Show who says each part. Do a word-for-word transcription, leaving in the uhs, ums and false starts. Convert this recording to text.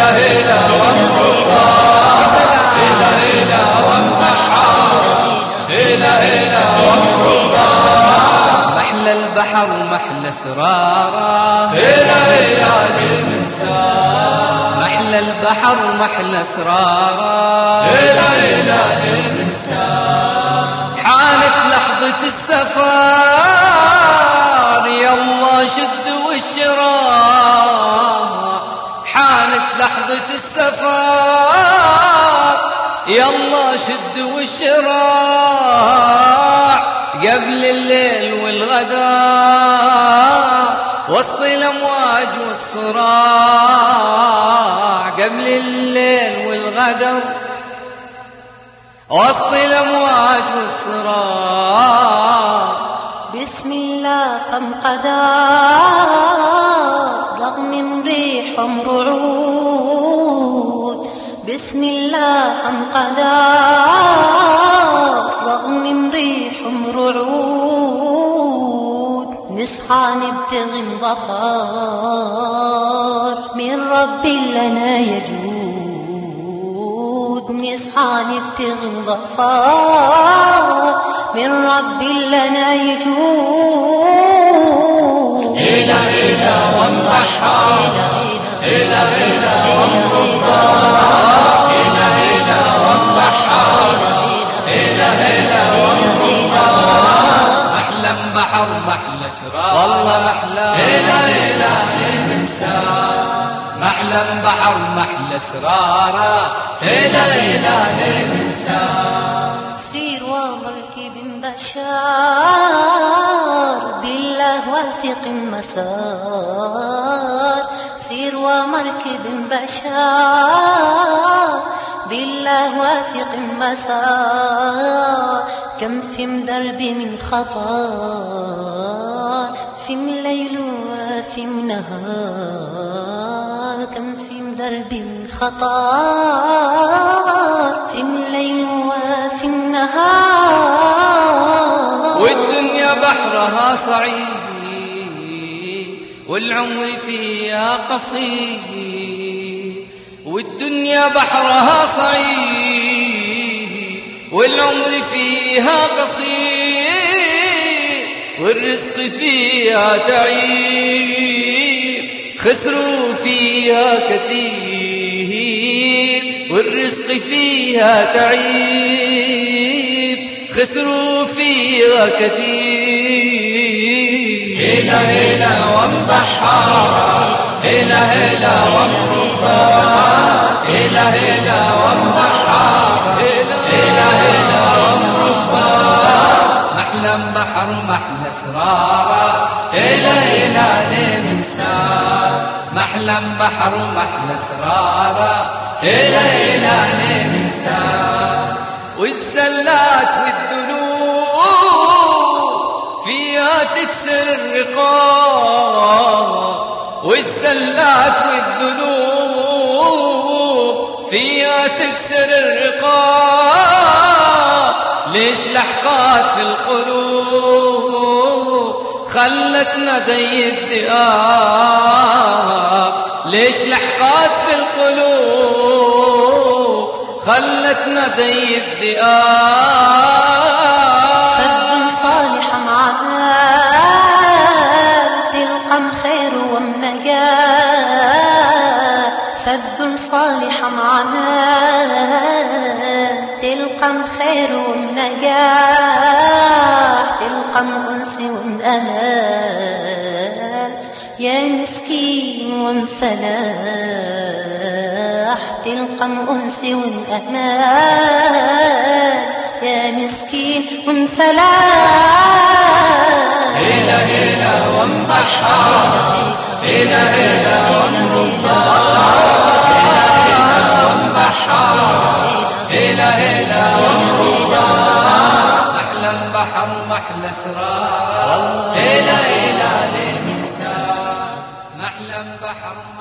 Speaker 1: هلا هلا ومرضى هلا هلا ومبحر هلا هلا ومرضى محلى البحر محلى اسراره هلا هلا للمنساه محلى البحر محلى اسراره هلا هلا للمنساه حانت لحظة السفر يلا شد والشراع حانت لحظة السفر يلا شد والشراع قبل الليل والغداء وسط الأمواج والصراع قبل الليل والغداء وسط الأمواج والصراع
Speaker 2: بسم الله فانقضى رغم ريح رعود بسم الله فانقضى رغم ريح رعود نصحى نبتغي ظفر من رب لنا يجود نصحى نبتغي ظفر من رب لنا يجود
Speaker 1: هلا هلا ومبحر هلا هلا ومرضى هلا هلا ومبحر هلا هلا ومرضى محلى بحر محلى اسرار والله محلى هلا هلا للمنساه محلى بحر محلى اسراره هلا هلا للمنساه
Speaker 2: سير ومركب بشار بالله واثق مسار سير ومركب بشار بالله واثق مسار كم في درب من خطر في ليل وفي نهار كم في درب من خطر في الليل وفي النهار
Speaker 1: والدنيا بحرها صعيد والعمر فيها قصير والدنيا بحرها صعيد والعمر فيها قصير والرزق فيها تعيب خسروا فيها كثير والرزق فيها تعيب خسروا فيها كثير هلا هلا ومبحر هلا هلا ومرضى هلا هلا ومبحر هلا هلا ومرضى محلى بحر محلى اسراره هلا هلا للمنساه محلى بحر محلى اسراره هلا هلا للمنساه والزلات والذنوب فيها تكسر الرقاب والزلات والذنوب فيها تكسر الرقاب ليش لحقات في القلوب خلتنا زي الذئاب ليش لحقات في القلوب خلتنا زي الذئاب
Speaker 2: فد صالح معنا تلقى خير والنجاة فد صالح معنا تلقى خير والنجاة تلقى أنس وأمان يا مسكين وانفلاح تلقى أنس وأمان يا مسكين وانفلاح
Speaker 1: هلا هلا ومبحر هلا هلا ومرضى هلا هلا ومبحر هلا هلا ومرضى محلى بحر محلى اسرار هلا هلا للمنساه محلى بحر